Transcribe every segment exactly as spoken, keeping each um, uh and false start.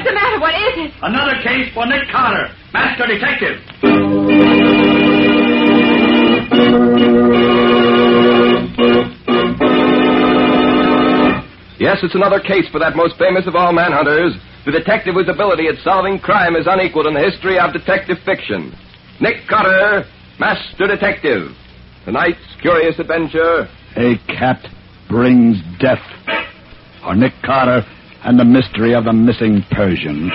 What's the matter? What is it? Another case for Nick Carter, Master Detective. Yes, it's another case for that most famous of all manhunters, the detective whose ability at solving crime is unequaled in the history of detective fiction. Nick Carter, Master Detective. Tonight's curious adventure... A cat brings death. For Nick Carter and the mystery of the missing Persian.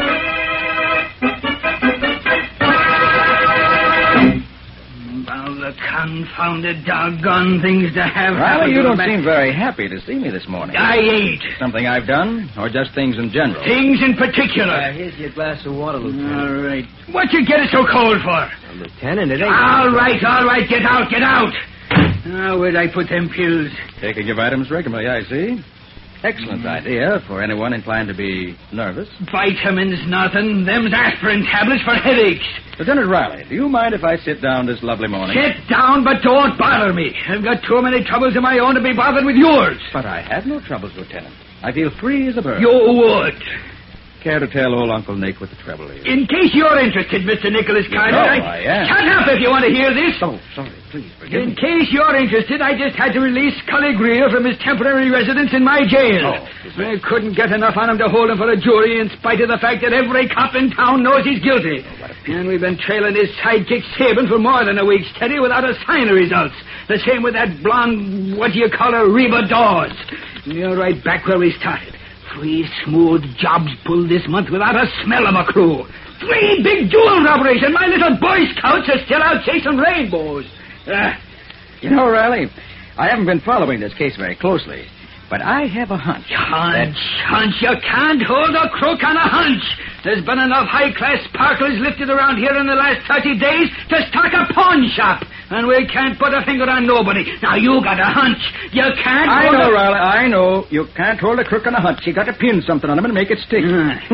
Well, the confounded doggone things to have... Riley, you don't seem very happy to see me this morning. I ain't. Something I've done, or just things in general? Things in particular. Uh, here's your glass of water, Lieutenant. All right. What you get it so cold for? Uh, Lieutenant, it ain't... All right, all right, get out, get out. Now, where'd I put them pills? Taking your vitamins regularly, I see. Excellent idea for anyone inclined to be nervous. Vitamins, nothing. Them's aspirin tablets for headaches. Lieutenant Riley, do you mind if I sit down this lovely morning? Sit down, but don't bother me. I've got too many troubles of my own to be bothered with yours. But I have no troubles, Lieutenant. I feel free as a bird. You would. Care to tell old Uncle Nick what the trouble is? In case you're interested, Mister Nicholas Carter. No, I, I am. Shut up if you want to hear this. Oh, sorry. Please forgive In me. case you're interested, I just had to release Scully Greer from his temporary residence in my jail. Oh, I couldn't get enough on him to hold him for a jury in spite of the fact that every cop in town knows he's guilty. Oh, And we've been trailing his sidekick Sabin for more than a week steady without a sign of results. The same with that blonde, what do you call her, Reba Dawes. You're right back where we started. Three smooth jobs pulled this month without a smell of a clue. Three big jewel robberies, and my little Boy Scouts are still out chasing rainbows. Uh, You know, Riley, I haven't been following this case very closely, but I have a hunch. hunch, hunch. You can't hold a crook on a hunch. There's been enough high-class sparklers lifted around here in the last thirty days to stock a pawn shop, and we can't put a finger on nobody. Now, you got a hunch. You can't I hold know, a... Riley, I know. You can't hold a crook on a hunch. You got to pin something on him and make it stick.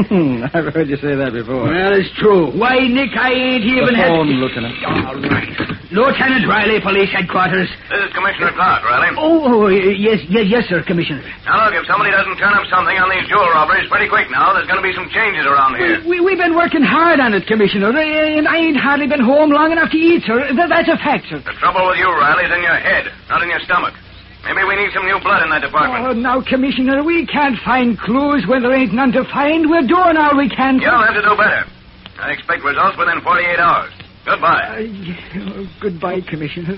I've heard you say that before. Well, it's true. Why, Nick, I ain't even the had... phone, Lieutenant. All right. Lieutenant Riley, Police Headquarters. This is Commissioner Clark, Riley. Oh, oh, yes, yes, yes, sir, Commissioner. Now, look, if somebody doesn't turn up something on these jewel robberies pretty quick now, there's going to be some changes around here. We, we've been working hard on it, Commissioner, and I ain't hardly been home long enough to eat, sir. Th- That's a fact, sir. The trouble with you, Riley, is in your head, not in your stomach. Maybe we need some new blood in that department. Oh, now, Commissioner, we can't find clues when there ain't none to find. We're doing all we can. You'll have to do better. I expect results within forty-eight hours. Goodbye. Uh, goodbye, Commissioner.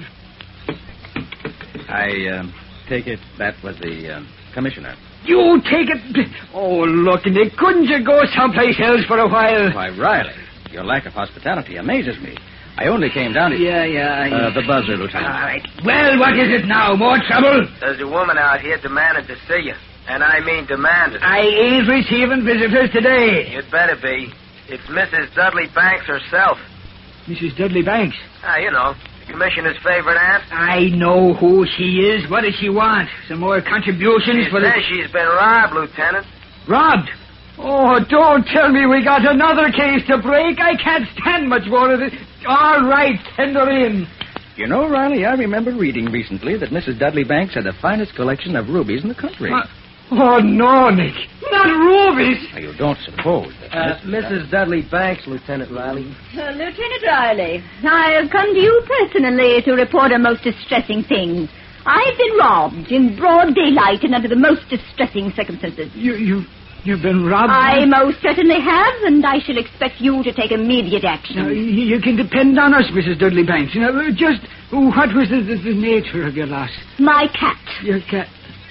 I um, take it that was the um, commissioner. You take it... Oh, look, Nick, couldn't you go someplace else for a while? Why, Riley, your lack of hospitality amazes me. I only came down to... Yeah, yeah, yeah. Uh, the buzzer, Lieutenant. All right. Well, what is it now? More trouble? There's a woman out here demanding to see you. And I mean demanding. I ain't receiving visitors today. You'd better be. It's Missus Dudley Banks herself. Missus Dudley Banks. Ah, you know, the commissioner's favorite aunt. I know who she is. What does she want? Some more contributions She for the... says she's been robbed, Lieutenant. Robbed? Oh, don't tell me we got another case to break. I can't stand much more of this. All right, send her in. You know, Riley, I remember reading recently that Missus Dudley Banks had the finest collection of rubies in the country. Uh, oh, no, Nick. Not rubies. Now, you don't suppose that... Uh, Missus Dudley Banks, Lieutenant Riley. Uh, Lieutenant Riley, I have come to you personally to report a most distressing thing. I've been robbed in broad daylight and under the most distressing circumstances. You, you, you've been robbed? I most certainly have, and I shall expect you to take immediate action. Now, you, you can depend on us, Missus Dudley Banks. You know, just what was the, the, the nature of your loss? My cat. Your cat.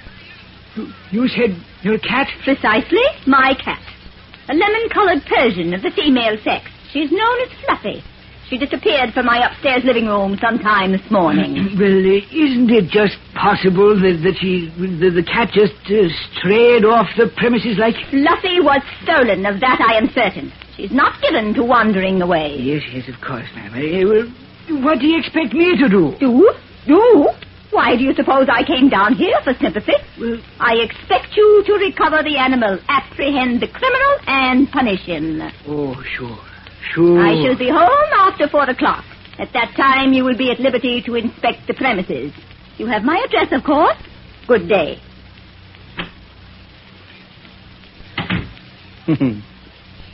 You, you said your cat? Precisely, my cat. A lemon-colored Persian of the female sex. She's known as Fluffy. She disappeared from my upstairs living room sometime this morning. Well, uh, isn't it just possible that, that she, the, the cat just uh, strayed off the premises like... Fluffy was stolen, of that I am certain. She's not given to wandering away. Yes, yes, of course, ma'am. Uh, well, what do you expect me to do? Do? Do? Why do you suppose I came down here for sympathy? Well, I expect you to recover the animal, apprehend the criminal, and punish him. Oh, sure. Sure. I shall be home after four o'clock. At that time, you will be at liberty to inspect the premises. You have my address, of course. Good day.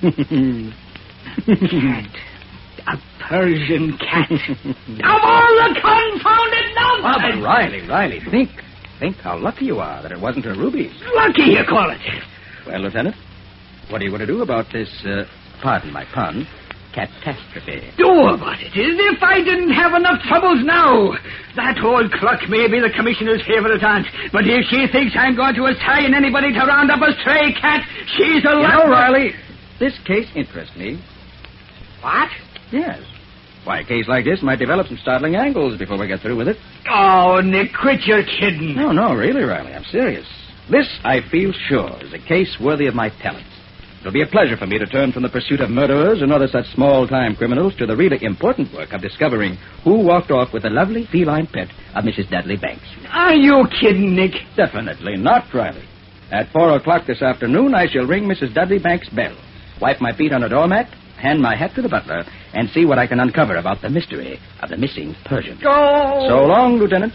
Cat. A Persian cat. Of all the confounded Ah, but nonsense! Riley, Riley, think. Think how lucky you are that it wasn't her rubies. Lucky, you call it. Well, Lieutenant, what are you going to do about this, uh, pardon my pun, catastrophe? Do about it? As if I didn't have enough troubles now. That old cluck may be the commissioner's favorite aunt, but if she thinks I'm going to assign anybody to round up a stray cat, she's a You lot... know, Riley, this case interests me. What? Yes. Why, a case like this might develop some startling angles before we get through with it. Oh, Nick, quit your kidding. No, no, really, Riley, I'm serious. This, I feel sure, is a case worthy of my talents. It'll be a pleasure for me to turn from the pursuit of murderers and other such small-time criminals to the really important work of discovering who walked off with the lovely feline pet of Missus Dudley Banks. Are you kidding, Nick? Definitely not, Riley. At four o'clock this afternoon, I shall ring Missus Dudley Banks' bell, wipe my feet on a doormat, hand my hat to the butler, and see what I can uncover about the mystery of the missing Persian. Go! So long, Lieutenant.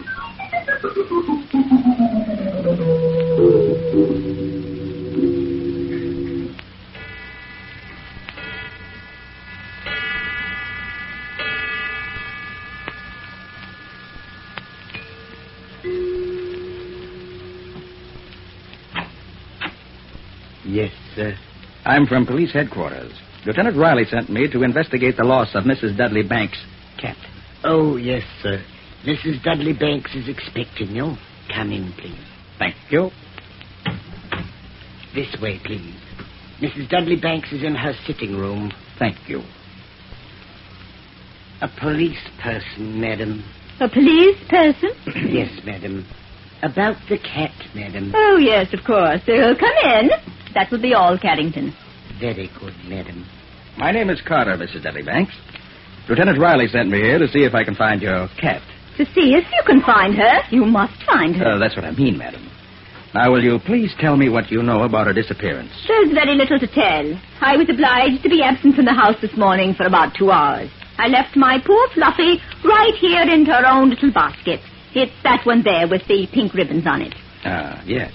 Yes, sir. I'm from police headquarters. Lieutenant Riley sent me to investigate the loss of Missus Dudley Banks' cat. Oh, yes, sir. Missus Dudley Banks is expecting you. Come in, please. Thank you. This way, please. Missus Dudley Banks is in her sitting room. Thank you. A police person, madam. A police person? Yes, madam. About the cat, madam. Oh, yes, of course. Uh, come in. That will be all, Carrington. Very good, madam. My name is Carter, Missus Dudley Banks. Lieutenant Riley sent me here to see if I can find your cat. To see if you can find her, you must find her. Uh, that's what I mean, madam. Now, will you please tell me what you know about her disappearance? There's very little to tell. I was obliged to be absent from the house this morning for about two hours. I left my poor Fluffy right here in her own little basket. It's that one there with the pink ribbons on it. Ah, yes.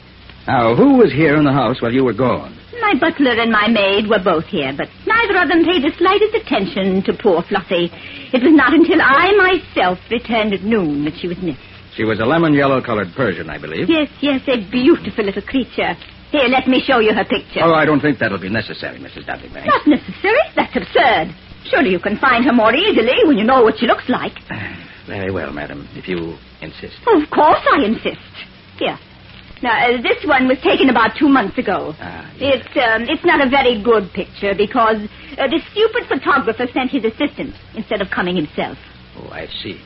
Now, who was here in the house while you were gone? My butler and my maid were both here, but neither of them paid the slightest attention to poor Fluffy. It was not until I myself returned at noon that she was missed. She was a lemon-yellow-colored Persian, I believe. Yes, yes, a beautiful little creature. Here, let me show you her picture. Oh, I don't think that'll be necessary, Missus Dudley Banks. Not necessary? That's absurd. Surely you can find her more easily when you know what she looks like. Very well, madam, if you insist. Of course I insist. Here. Now, uh, this one was taken about two months ago. Ah, yes. It's um, it's not a very good picture because uh, the stupid photographer sent his assistant instead of coming himself. Oh, I see.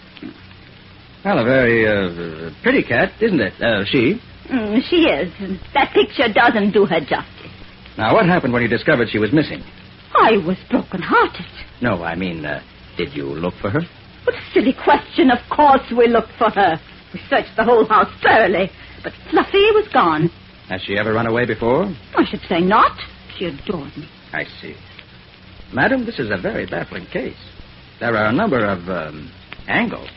Well, a very uh, pretty cat, isn't it? Uh, she. Mm, she is. That picture doesn't do her justice. Now, what happened when you discovered she was missing? I was broken-hearted. No, I mean, uh, did you look for her? What a silly question. Of course we looked for her. We searched the whole house thoroughly, but Fluffy was gone. Has she ever run away before? I should say not. She adored me. I see. Madam, this is a very baffling case. There are a number of um, angles.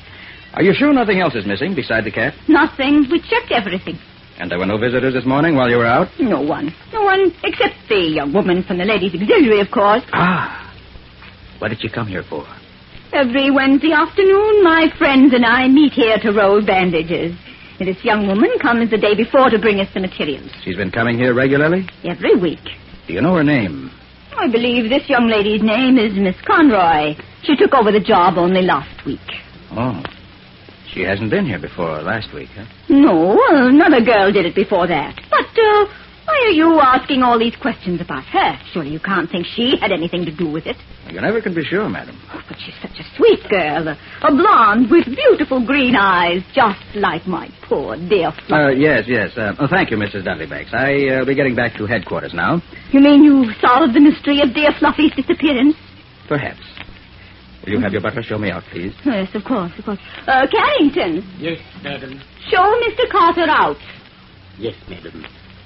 Are you sure nothing else is missing beside the cat? Nothing. We checked everything. And there were no visitors this morning while you were out? No one. No one except the young woman from the ladies' auxiliary, of course. Ah. What did you come here for? Every Wednesday afternoon, my friends and I meet here to roll bandages. And this young woman comes the day before to bring us the materials. She's been coming here regularly? Every week. Do you know her name? I believe this young lady's name is Miss Conroy. She took over the job only last week. Oh. She hasn't been here before last week, huh? No, another girl did it before that. But, uh, why are you asking all these questions about her? Surely you can't think she had anything to do with it. You never can be sure, madam. Oh, but she's such a sweet girl. A blonde with beautiful green eyes, just like my poor dear Uh, Fluffy. yes, yes. Uh, oh, thank you, Missus Dudley Banks. I'll uh, be getting back to headquarters now. You mean you've solved the mystery of dear Fluffy's disappearance? Perhaps. Will you have your butler show me out, please? Yes, of course, of course. Uh, Carrington, Yes, madam. show Mister Carter out. Yes, madam.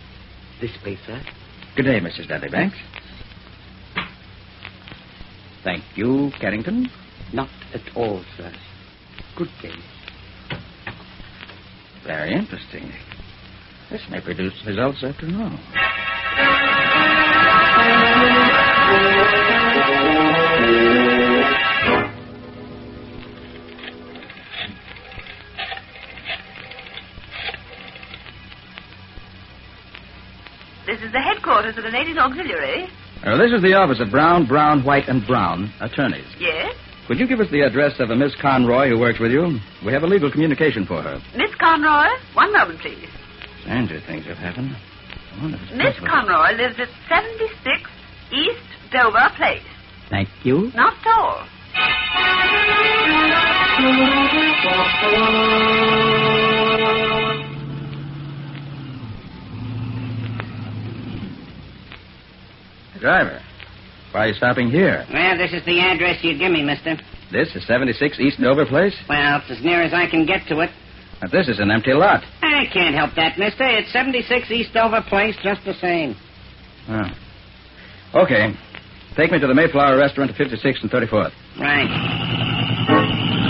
This way, sir. Good day, Missus Dudley Banks. Thank you, Carrington. Not at all, sir. Good day. Very interesting. This may produce results after all. quarters of the Ladies' Auxiliary. Uh, this is the office of Brown, Brown, White, and Brown, attorneys. Yes? Could you give us the address of a Miss Conroy who works with you? We have a legal communication for her. Miss Conroy? One moment, please. Stranger things have happened. I wonder if it's Miss possible. Conroy lives at seventy-six East Dover Place. Thank you. Not at all. Driver, why are you stopping here? Well, this is the address you give me, mister. This is seventy-six East Dover Place? Well, it's as near as I can get to it. But this is an empty lot. I can't help that, mister. It's seventy-six East Dover Place just the same. Oh. Okay. Take me to the Mayflower Restaurant at fifty-sixth and thirty-fourth. Right.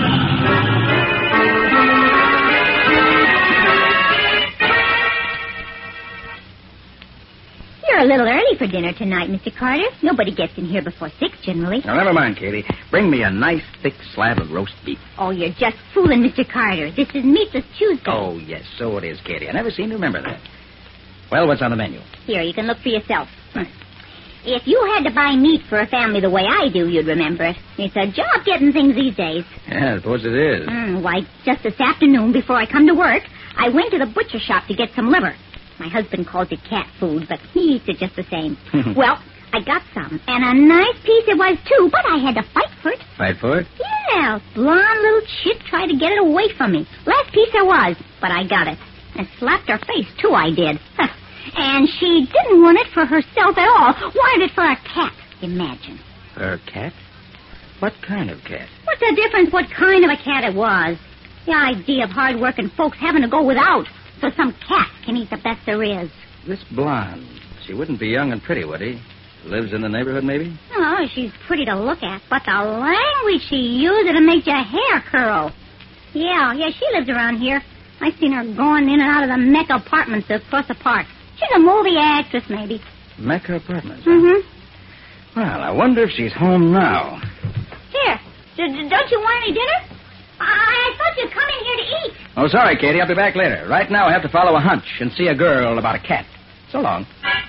You're a little early for dinner tonight, Mister Carter. Nobody gets in here before six, generally. Now, never mind, Katie. Bring me a nice, thick slab of roast beef. Oh, you're just fooling, Mister Carter. This is Meatless Tuesday. Oh, yes, so it is, Katie. I never seem to remember that. Well, what's on the menu? Here, you can look for yourself. If you had to buy meat for a family the way I do, you'd remember it. It's a job getting things these days. Yeah, I suppose it is. Mm, why, just this afternoon, before I come to work, I went to the butcher shop to get some liver. My husband calls it cat food, but he eats it just the same. Well, I got some, and a nice piece it was, too, but I had to fight for it. Fight for it? Yeah, blonde little chit tried to get it away from me. Last piece there was, but I got it. And slapped her face, too, I did. And she didn't want it for herself at all. Wanted it for a cat, imagine. For a cat? What kind of cat? What's the difference what kind of a cat it was? The idea of hard-working folks having to go without so some cat can eat the best there is. This blonde, she wouldn't be young and pretty, would he? Lives in the neighborhood, maybe? Oh, she's pretty to look at, but the language she used, it'll make your hair curl. Yeah, yeah, she lives around here. I've seen her going in and out of the Mecca apartments across the park. She's a movie actress, maybe. Mecca Apartments? Huh? Mm-hmm. Well, I wonder if she's home now. Here, d- d- don't you want any dinner? I-, I thought you'd come in here to eat. Oh, sorry, Katie. I'll be back later. Right now, I have to follow a hunch and see a girl about a cat. So long.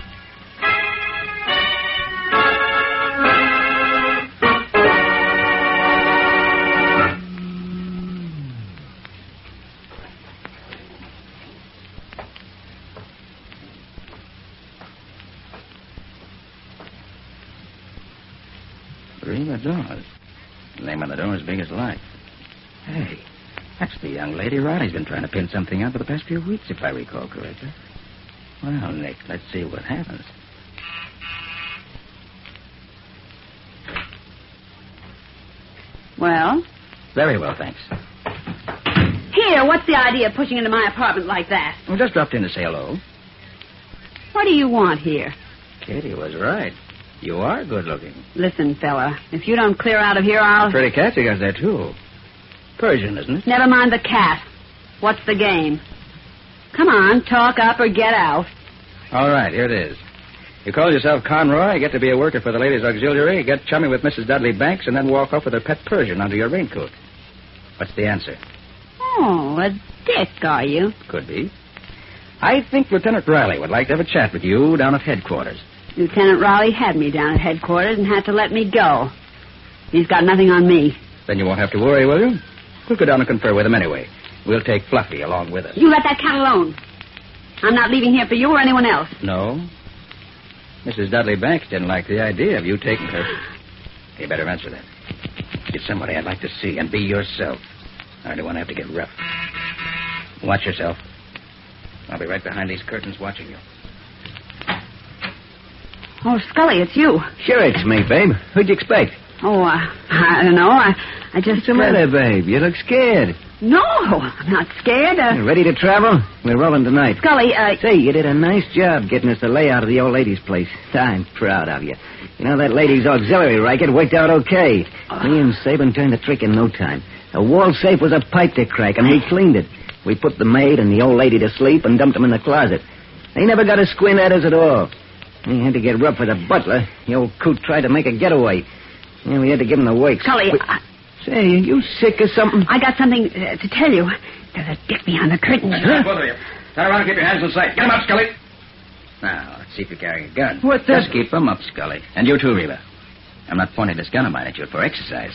Rima Dawes. The name on the door is big as life. Hey, that's the young lady Riley's been trying to pin something on for the past few weeks, if I recall correctly. Well, Nick, let's see what happens. Well? Very well, thanks. Here, what's the idea of pushing into my apartment like that? We just dropped in to say hello. What do you want here? Katie was right. You are good looking. Listen, fella, if you don't clear out of here, I'll... Pretty cat you got there, too. Persian, isn't it? Never mind the cat. What's the game? Come on, talk up or get out. All right, here it is. You call yourself Conroy, get to be a worker for the Ladies' Auxiliary, get chummy with Missus Dudley Banks, and then walk off with her pet Persian under your raincoat. What's the answer? Oh, a dick, are you? Could be. I think Lieutenant Riley would like to have a chat with you down at headquarters. Lieutenant Riley had me down at headquarters and had to let me go. He's got nothing on me. Then you won't have to worry, will you? We'll go down and confer with him anyway. We'll take Fluffy along with us. You let that cat alone. I'm not leaving here for you or anyone else. No? Missus Dudley Banks didn't like the idea of you taking her. You better answer that. It's somebody I'd like to see, and be yourself. I don't want to have to get rough. Watch yourself. I'll be right behind these curtains watching you. Oh, Scully, it's you. Sure, it's me, babe. Who'd you expect? Oh, uh, I don't know. I, I just... What's the matter, babe? You look scared. No, I'm not scared. Uh... You ready to travel? We're rolling tonight. Scully, uh... Say, you did a nice job getting us the layout of the old lady's place. I'm proud of you. You know, that Ladies' Auxiliary racket worked out okay. Uh... Me and Sabin turned the trick in no time. The wall safe was a pipe to crack, and we cleaned it. We put the maid and the old lady to sleep and dumped them in the closet. They never got a squint at us at all. We had to get rough with the butler. The old coot tried to make a getaway. Yeah, we had to give him the works. Scully, we... I... Say, are you sick or something? I got something uh, to tell you. There's a dick behind the curtain. Huh? Both of you. Turn around and keep your hands in sight. Get him up, Scully. Now, let's see if you're carrying a gun. What's that? Just keep them up, Scully. And you too, Reba. I'm not pointing this gun of mine at you for exercise.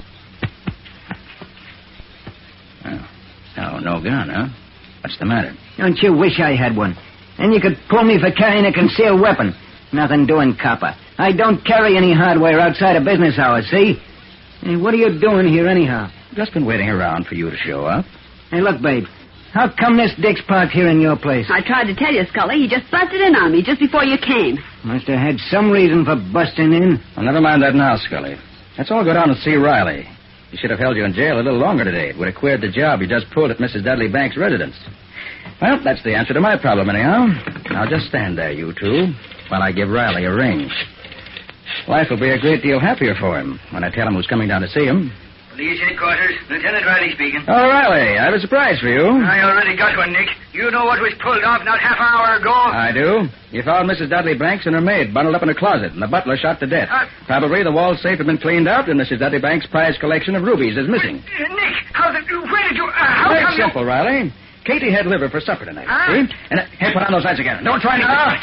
Oh, oh no gun, huh? What's the matter? Don't you wish I had one? Then you could pull me for carrying a concealed weapon. Nothing doing, copper. I don't carry any hardware outside of business hours, see? Hey, what are you doing here anyhow? Just been waiting around for you to show up. Hey, look, babe. How come this Dick's parked here in your place? I tried to tell you, Scully. He just busted in on me just before you came. Must have had some reason for busting in. Well, never mind that now, Scully. Let's all go down and see Riley. He should have held you in jail a little longer today. It would have queered the job you just pulled at Missus Dudley Banks' residence. Well, that's the answer to my problem, anyhow. Now, just stand there, you two, while I give Riley a ring. Life will be a great deal happier for him when I tell him who's coming down to see him. Police headquarters. Lieutenant Riley speaking. Oh, Riley, I have a surprise for you. I already got one, Nick. You know what was pulled off not half an hour ago? I do. You found Missus Dudley Banks and her maid bundled up in a closet, and the butler shot to death. Uh, Probably the wall safe had been cleaned out, and Missus Dudley Banks' prized collection of rubies is missing. Uh, Nick, how did you... Where did you... Uh, how Very come simple, you... Riley. Katie had liver for supper tonight. Huh? See? And, uh, hey, put on those lights again. Don't try anything. Oh,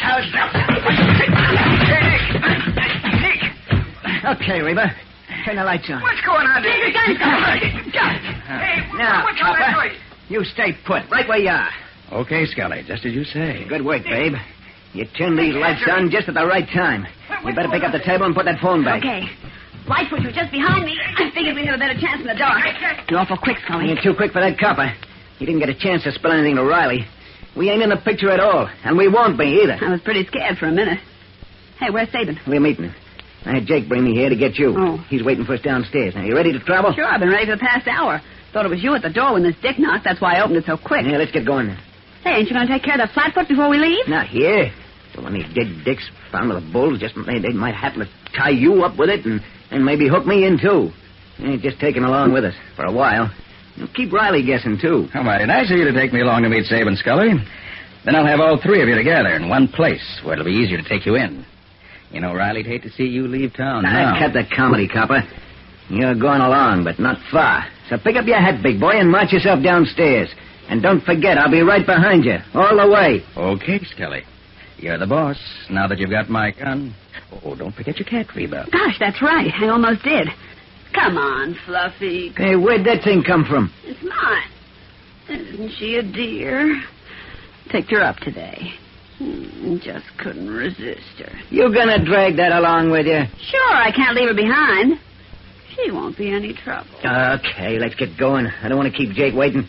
hey, Nick. Nick. Okay, Reba. Turn the lights on. What's going on there? Take your gun, Hey, Now, what's all that Papa, noise? you stay put, right where you are. Okay, Scully, just as you say. Good work, babe. You turned these lights on just at the right time. You better pick up the table and put that phone back. Okay. Light switch was just behind me. I figured we'd have a better chance in the dark. You're awful quick, Scully. You're too quick for that copper. He didn't get a chance to spill anything to Riley. We ain't in the picture at all, and we won't be either. I was pretty scared for a minute. Hey, where's Sabin? We're meeting. I had Jake bring me here to get you. Oh. He's waiting for us downstairs. Now, you ready to travel? Sure, I've been ready for the past hour. Thought it was you at the door when this Dick knocked. That's why I opened it so quick. Yeah, let's get going then. Hey, ain't you going to take care of the flatfoot before we leave? Not here. So when these dead dicks found with the bulls, just they, they might happen to tie you up with it and, and maybe hook me in, too. Ain't just take him along with us for a while. And keep Riley guessing, too. How mighty nice of you to take me along to meet Sabin, Scully. Then I'll have all three of you together in one place where it'll be easier to take you in. You know, Riley'd hate to see you leave town now. Ah, cut the comedy, copper. You're going along, but not far. So pick up your hat, big boy, and march yourself downstairs. And don't forget, I'll be right behind you, all the way. Okay, Scully. You're the boss, now that you've got my gun. Oh, don't forget your cat, Reba. Gosh, that's right. I almost did. Come on, Fluffy. Hey, where'd that thing come from? It's mine. Isn't she a dear? Picked her up today. Hmm, just couldn't resist her. You gonna drag that along with you? Sure, I can't leave her behind. She won't be any trouble. Okay, let's get going. I don't want to keep Jake waiting.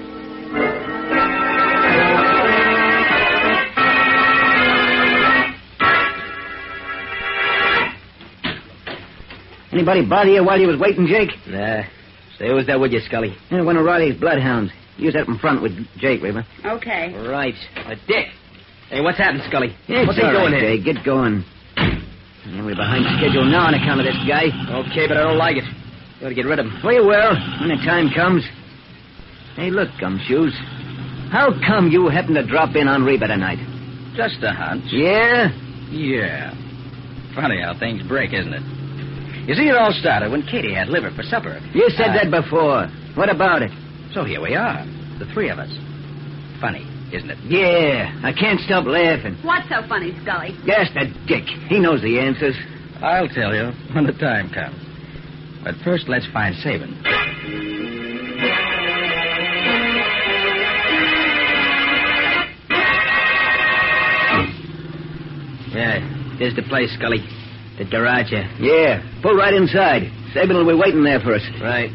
Anybody bother you while you was waiting, Jake? Nah. Stay with that, would you, Scully? Yeah, one of Riley's bloodhounds. Use that in front with Jake, Reba. Okay. Right. Uh, Dick. Hey, what's happened, Scully? It's what's he all doing right, here? Jake. Get going. Yeah, we're behind schedule now on account of this guy. Okay, but I don't like it. You ought to get rid of him. Well, you will, when the time comes. Hey, look, Gumshoes. How come you happened to drop in on Reba tonight? Just a hunch. Yeah? Yeah. Funny how things break, isn't it? You see, it all started when Katie had liver for supper. You said Uh, that before. What about it? So here we are, the three of us. Funny, isn't it? Yeah, I can't stop laughing. What's so funny, Scully? Yes, that Dick. He knows the answers. I'll tell you when the time comes. But first, let's find Sabin. Yeah, there's the place, Scully. The garage here. Yeah, pull right inside. Sabin will be waiting there for us. Right.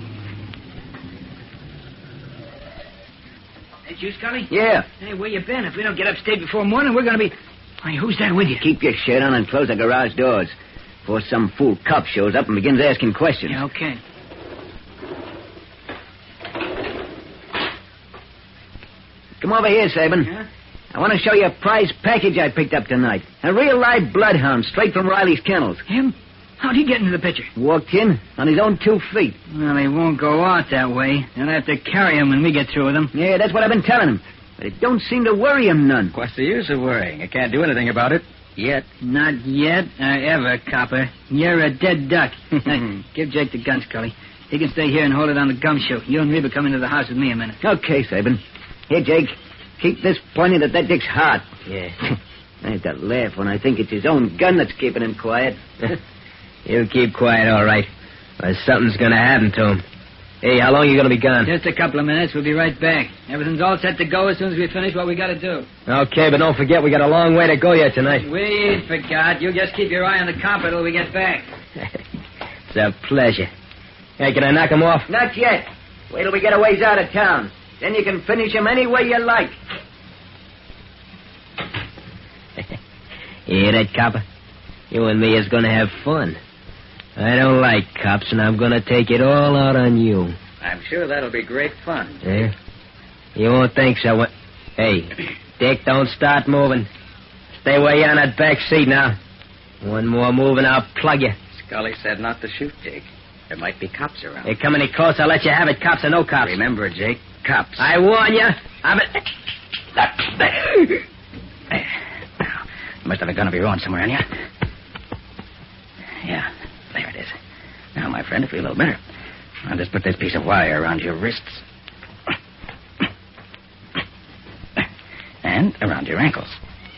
That you, Scully? Yeah. Hey, where you been? If we don't get upstate before morning, we're going to be... Hey, who's that with you? Keep your shirt on and close the garage doors before some fool cop shows up and begins asking questions. Yeah, okay. Come over here, Sabin. Yeah? I want to show you a prize package I picked up tonight. A real live bloodhound straight from Riley's kennels. Him? How'd he get into the picture? Walked in on his own two feet. Well, he won't go out that way. They'll have to carry him when we get through with him. Yeah, that's what I've been telling him. But it don't seem to worry him none. What's the use of worrying? I can't do anything about it. Yet. Not yet or ever, copper. You're a dead duck. Give Jake the gun, Scully. He can stay here and hold it on the gumshoe. You and Reba come into the house with me a minute. Okay, Sabin. Here, Jake. Keep this pointed at that Dick's heart. Yeah. I got to laugh when I think it's his own gun that's keeping him quiet. He'll keep quiet, all right. Or something's going to happen to him. Hey, how long are you going to be gone? Just a couple of minutes. We'll be right back. Everything's all set to go as soon as we finish what we got to do. Okay, but don't forget we got a long way to go yet tonight. We ain't forgot. You just keep your eye on the carpet till we get back. It's a pleasure. Hey, can I knock him off? Not yet. Wait till we get a ways out of town. Then you can finish him any way you like. You hear that, copper? You and me is going to have fun. I don't like cops, and I'm going to take it all out on you. I'm sure that'll be great fun. Yeah? You won't think so. Hey, Dick, don't start moving. Stay where you're on that back seat now. One more move and I'll plug you. Scully said not to shoot, Jake. There might be cops around. Hey, come any closer, I'll let you have it, cops or no cops. Remember, Jake, cops. I warn you. I'm a... Now, you must have a gun of your own somewhere on you. Yeah, there it is. Now, my friend, to feel a little better, I'll just put this piece of wire around your wrists. And around your ankles.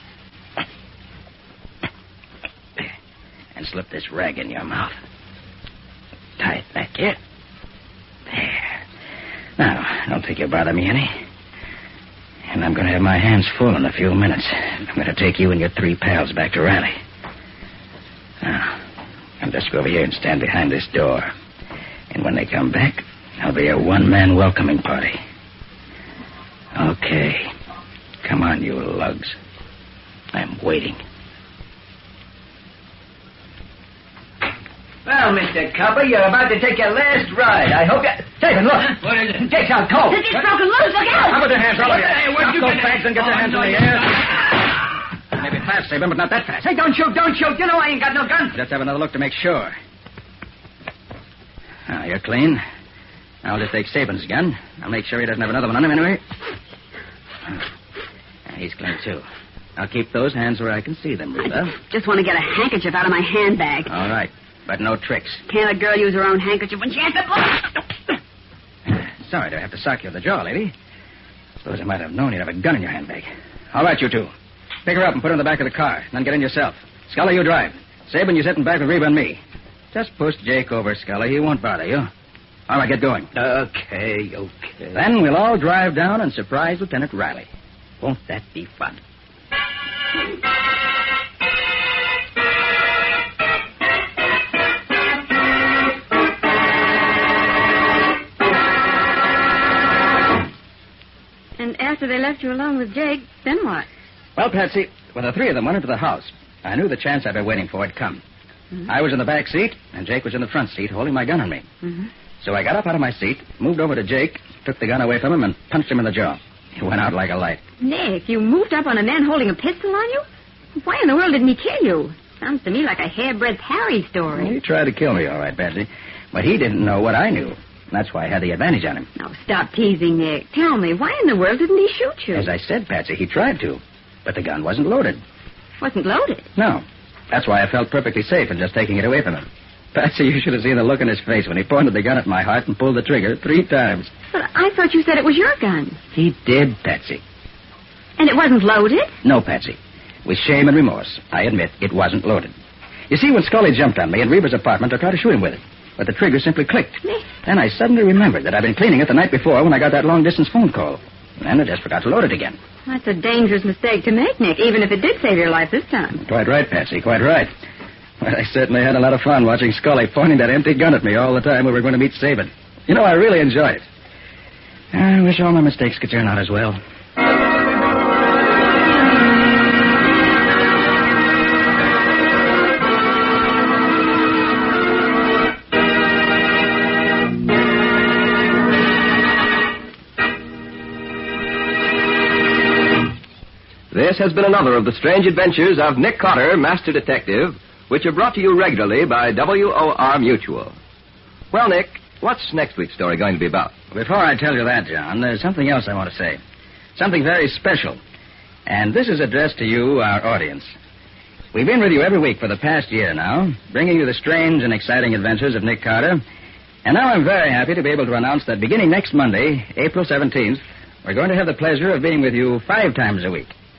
And slip this rag in your mouth. Tie it back here. There. Now, don't think you'll bother me any. And I'm going to have my hands full in a few minutes. I'm going to take you and your three pals back to Raleigh. Now, I'll just go over here and stand behind this door. And when they come back, I'll be a one-man welcoming party. Okay. Come on, you lugs. I'm waiting. Well, Mister Copper, you're about to take your last ride. I hope you... Stephen, look. What is it? Jake's out cold. This is broken loose. Look out! How about your hands, all of you? Hey, what'd you Knock get those bags and get Oh, your hands no, in the you- air. Maybe fast, Saban, but not that fast. Hey, don't shoot, don't shoot. You know I ain't got no gun. Let's have another look to make sure. Now, you're clean. I'll just take Saban's gun. I'll make sure he doesn't have another one on him anyway. He's clean, too. I'll keep those hands where I can see them, Reba. I just want to get a handkerchief out of my handbag. All right, but no tricks. Can't a girl use her own handkerchief when she has to... Sorry to have to sock you in the jaw, lady. Suppose I might have known you'd have a gun in your handbag. All right, you two. Pick her up and put her in the back of the car. Then get in yourself. Scully, you drive. Saban, you sit in back with Reba and me. Just push Jake over, Scully. He won't bother you. All right, get going. Okay, okay. Then we'll all drive down and surprise Lieutenant Riley. Won't that be fun? And after they left you alone with Jake, then what? Well, Patsy, when the three of them went into the house, I knew the chance I'd been waiting for had come. Mm-hmm. I was in the back seat, and Jake was in the front seat holding my gun on me. Mm-hmm. So I got up out of my seat, moved over to Jake, took the gun away from him, and punched him in the jaw. He went out like a light. Nick, you moved up on a man holding a pistol on you? Why in the world didn't he kill you? Sounds to me like a hairbreadth Harry story. Well, he tried to kill me, all right, Patsy. But he didn't know what I knew. That's why I had the advantage on him. Now, stop teasing, Nick. Tell me, why in the world didn't he shoot you? As I said, Patsy, he tried to. But the gun wasn't loaded. Wasn't loaded. No. That's why I felt perfectly safe in just taking it away from him. Patsy, you should have seen the look in his face when he pointed the gun at my heart and pulled the trigger three times. But I thought you said it was your gun. He did, Patsy. And it wasn't loaded? No, Patsy. With shame and remorse, I admit it wasn't loaded. You see, when Scully jumped on me in Reba's apartment, I tried to shoot him with it. But the trigger simply clicked. Then I suddenly remembered that I'd been cleaning it the night before when I got that long-distance phone call. And I just forgot to load it again. That's a dangerous mistake to make, Nick, even if it did save your life this time. Quite right, Patsy, quite right. Well, I certainly had a lot of fun watching Scully pointing that empty gun at me all the time we were going to meet Saban. You know, I really enjoyed it. I wish all my mistakes could turn out as well. This has been another of the strange adventures of Nick Carter, Master Detective, which are brought to you regularly by W O R Mutual. Well, Nick, what's next week's story going to be about? Before I tell you that, John, there's something else I want to say. Something very special. And this is addressed to you, our audience. We've been with you every week for the past year now, bringing you the strange and exciting adventures of Nick Carter. And now I'm very happy to be able to announce that beginning next Monday, April seventeenth, we're going to have the pleasure of being with you five times a week.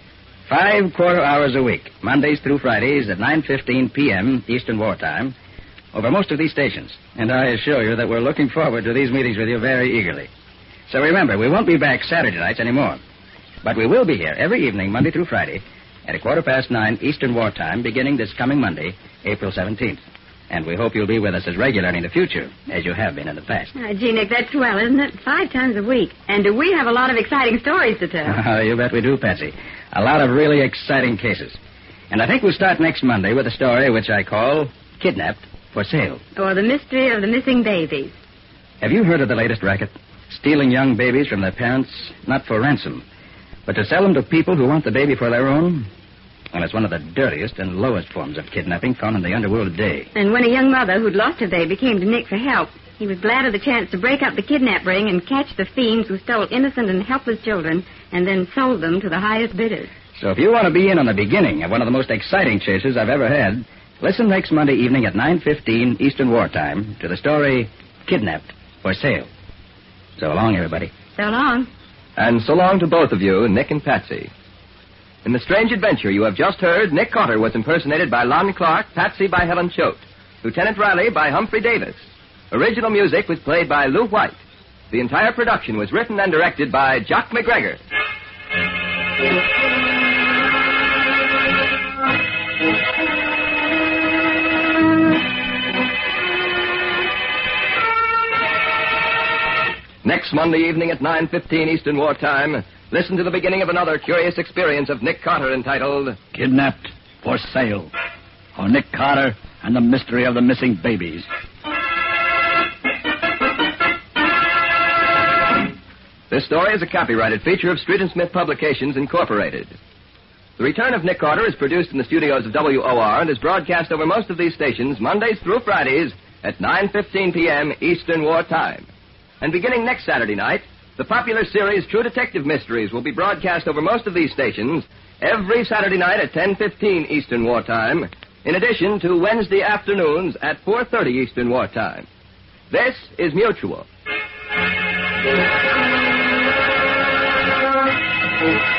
Five quarter hours a week, Mondays through Fridays at nine fifteen p.m. Eastern Wartime, over most of these stations. And I assure you that we're looking forward to these meetings with you very eagerly. So remember, we won't be back Saturday nights anymore. But we will be here every evening, Monday through Friday, at a quarter past nine Eastern Wartime, beginning this coming Monday, April seventeenth. And we hope you'll be with us as regularly in the future as you have been in the past. Uh, gee, Nick, that's swell, isn't it? Five times a week. And do we have a lot of exciting stories to tell? Oh, you bet we do, Patsy. A lot of really exciting cases. And I think we'll start next Monday with a story which I call Kidnapped for Sale. Or the mystery of the missing babies. Have you heard of the latest racket? Stealing young babies from their parents, not for ransom, but to sell them to people who want the baby for their own? Well, it's one of the dirtiest and lowest forms of kidnapping found in the underworld today. And when a young mother who'd lost her baby came to Nick for help, he was glad of the chance to break up the kidnap ring and catch the fiends who stole innocent and helpless children and then sold them to the highest bidders. So if you want to be in on the beginning of one of the most exciting chases I've ever had, listen next Monday evening at nine fifteen Eastern Wartime to the story Kidnapped for Sale. So long, everybody. So long. And so long to both of you, Nick and Patsy. In the strange adventure you have just heard, Nick Cotter was impersonated by Lon Clark, Patsy by Helen Choate, Lieutenant Riley by Humphrey Davis. Original music was played by Lou White. The entire production was written and directed by Jock McGregor. Next Monday evening at nine fifteen Eastern Wartime, listen to the beginning of another curious experience of Nick Cotter entitled Kidnapped for Sale, or Nick Cotter and the Mystery of the Missing Babies. This story is a copyrighted feature of Street and Smith Publications, Incorporated. The Return of Nick Cotter is produced in the studios of W O R and is broadcast over most of these stations Mondays through Fridays at nine fifteen p.m. Eastern Wartime. And beginning next Saturday night, the popular series True Detective Mysteries will be broadcast over most of these stations every Saturday night at ten fifteen Eastern Wartime, in addition to Wednesday afternoons at four thirty Eastern Wartime. This is Mutual. Thank you.